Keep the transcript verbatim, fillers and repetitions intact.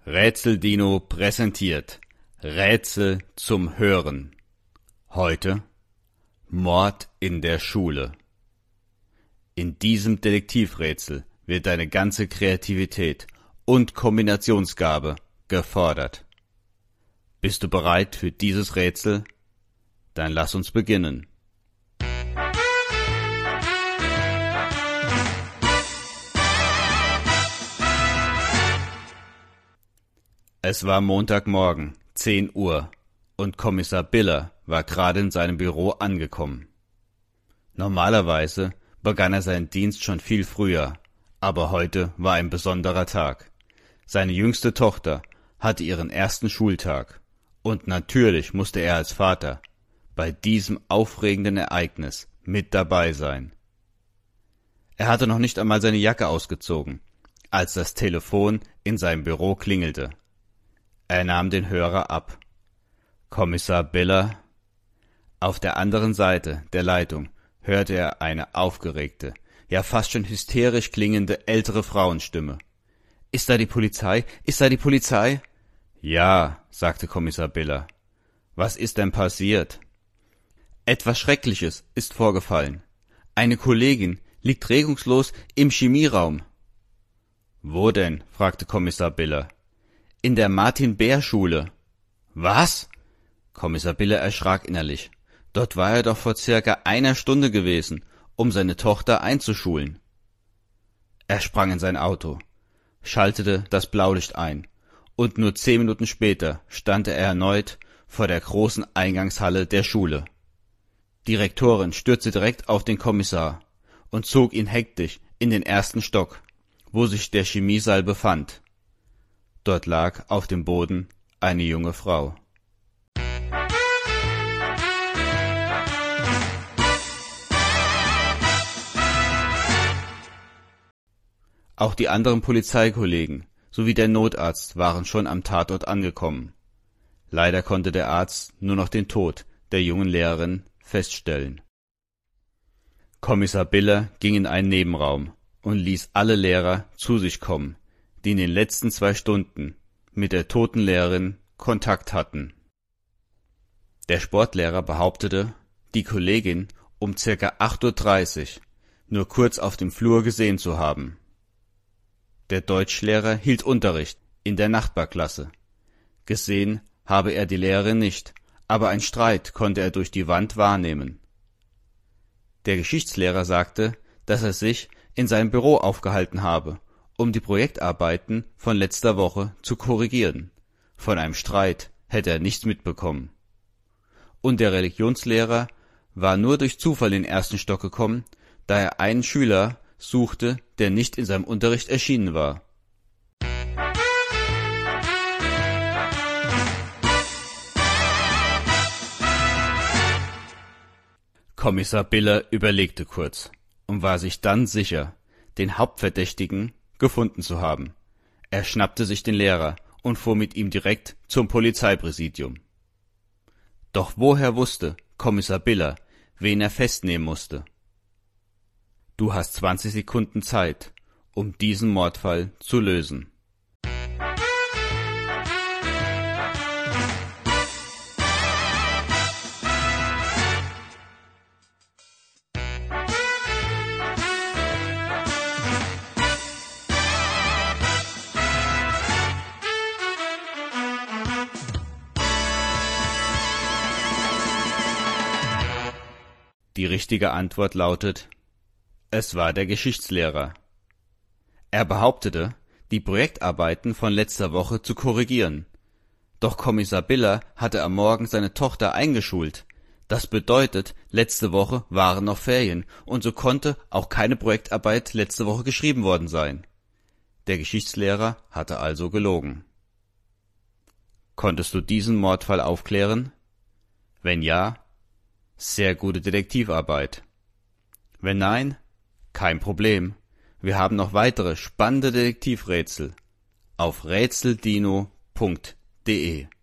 Rätsel-Dino präsentiert Rätsel zum Hören. Heute Mord in der Schule. In diesem Detektivrätsel wird deine ganze Kreativität und Kombinationsgabe gefordert. Bist du bereit für dieses Rätsel? Dann lass uns beginnen. Es war Montagmorgen, zehn Uhr, und Kommissar Biller war gerade in seinem Büro angekommen. Normalerweise begann er seinen Dienst schon viel früher, aber heute war ein besonderer Tag. Seine jüngste Tochter hatte ihren ersten Schultag, und natürlich musste er als Vater bei diesem aufregenden Ereignis mit dabei sein. Er hatte noch nicht einmal seine Jacke ausgezogen, als das Telefon in seinem Büro klingelte. Er nahm den Hörer ab. Kommissar Biller? Auf der anderen Seite der Leitung hörte er eine aufgeregte, ja fast schon hysterisch klingende ältere Frauenstimme. »Ist da die Polizei? Ist da die Polizei?« »Ja«, sagte Kommissar Biller. »Was ist denn passiert?« »Etwas Schreckliches ist vorgefallen. Eine Kollegin liegt regungslos im Chemieraum.« »Wo denn?« fragte Kommissar Biller. »In der Martin-Beer-Schule.« »Was?« Kommissar Biller erschrak innerlich. Dort war er doch vor circa einer Stunde gewesen, um seine Tochter einzuschulen. Er sprang in sein Auto, schaltete das Blaulicht ein, und nur zehn Minuten später stand er erneut vor der großen Eingangshalle der Schule. Die Rektorin stürzte direkt auf den Kommissar und zog ihn hektisch in den ersten Stock, wo sich der Chemiesaal befand. Dort lag auf dem Boden eine junge Frau. Auch die anderen Polizeikollegen sowie der Notarzt waren schon am Tatort angekommen. Leider konnte der Arzt nur noch den Tod der jungen Lehrerin feststellen. Kommissar Biller ging in einen Nebenraum und ließ alle Lehrer zu sich kommen, die in den letzten zwei Stunden mit der toten Lehrerin Kontakt hatten. Der Sportlehrer behauptete, die Kollegin um circa acht Uhr dreißig nur kurz auf dem Flur gesehen zu haben. Der Deutschlehrer hielt Unterricht in der Nachbarklasse. Gesehen habe er die Lehrerin nicht, aber einen Streit konnte er durch die Wand wahrnehmen. Der Geschichtslehrer sagte, dass er sich in seinem Büro aufgehalten habe, um die Projektarbeiten von letzter Woche zu korrigieren. Von einem Streit hätte er nichts mitbekommen. Und der Religionslehrer war nur durch Zufall in den ersten Stock gekommen, da er einen Schüler suchte, der nicht in seinem Unterricht erschienen war. Kommissar Biller überlegte kurz und war sich dann sicher, den Hauptverdächtigen gefunden zu haben. Er schnappte sich den Lehrer und fuhr mit ihm direkt zum Polizeipräsidium. Doch woher wusste Kommissar Biller, wen er festnehmen musste? Du hast zwanzig Sekunden Zeit, um diesen Mordfall zu lösen. Die richtige Antwort lautet: Es war der Geschichtslehrer. Er behauptete, die Projektarbeiten von letzter Woche zu korrigieren. Doch Kommissar Biller hatte am Morgen seine Tochter eingeschult. Das bedeutet, letzte Woche waren noch Ferien und so konnte auch keine Projektarbeit letzte Woche geschrieben worden sein. Der Geschichtslehrer hatte also gelogen. Konntest du diesen Mordfall aufklären? Wenn ja, sehr gute Detektivarbeit. Wenn nein, kein Problem. Wir haben noch weitere spannende Detektivrätsel auf rätseldino punkt de.